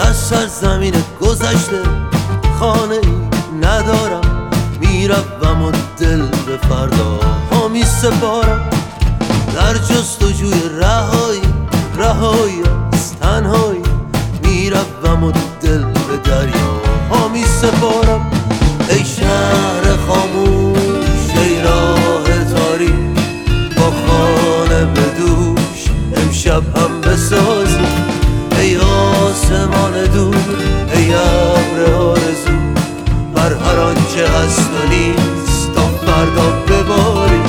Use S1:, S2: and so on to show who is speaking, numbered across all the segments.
S1: دست از زمین گذشته خانه ای ندارم، میروم و دل به فردا ها می سپارم. در جستجوی رهایی از تنهایی، میروم و دل به دریا ها می سپارم. ای شهر خاموش، ای راه تاریک، با خانه به دوش امشب هم بسازی. ای آسمان دور، ای ابر آرزو، بر هر آنچه هست و نیست تا فردا بباری.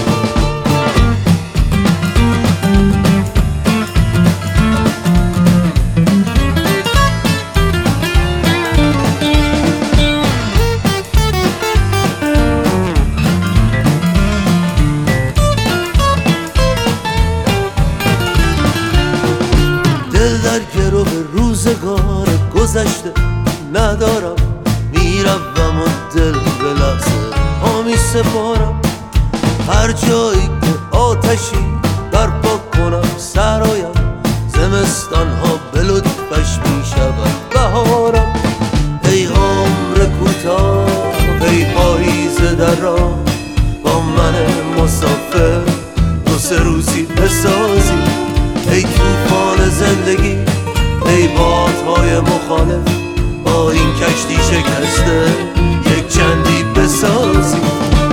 S1: دل در گرو روزگار گذشته ندارم، میروم و دل به لحظه ها می سپارم. هر جایی که آتشی برپا کنم سرایم، زمستان ها به لطفش می شود بهارم. ای عمر کوتاه، ای پاییز در راه، با من مسافر دو سه روزی بسازی. ای طوفان زندگی، ای بادهای مخالف، با این کشتی شکسته یک چندی بسازی.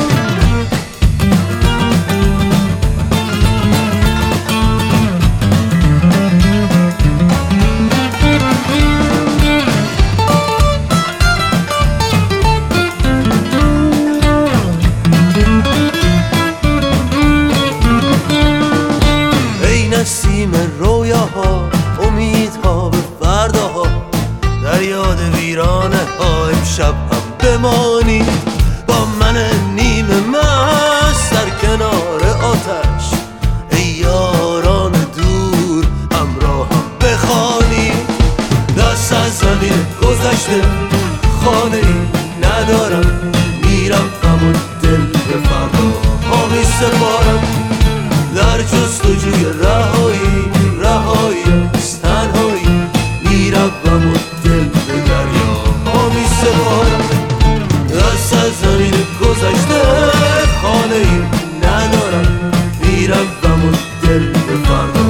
S1: ای نسیم رویاها، امیدها به فرداها، در یاد ویرانه ها امشب هم بمانی. با من نیمه مست در کنار آتش، ای یاران دور همراهم بخوانی. دست از زمین گذشته خانه ای ندارم، میرم و دل به فردا ها می سپارم. در جستجوی رهایی از تنهایی، میروم و دل به دریا ها می سپارم. دست از زمین گذشته خانه ای ندارم، میروم و دل به فردا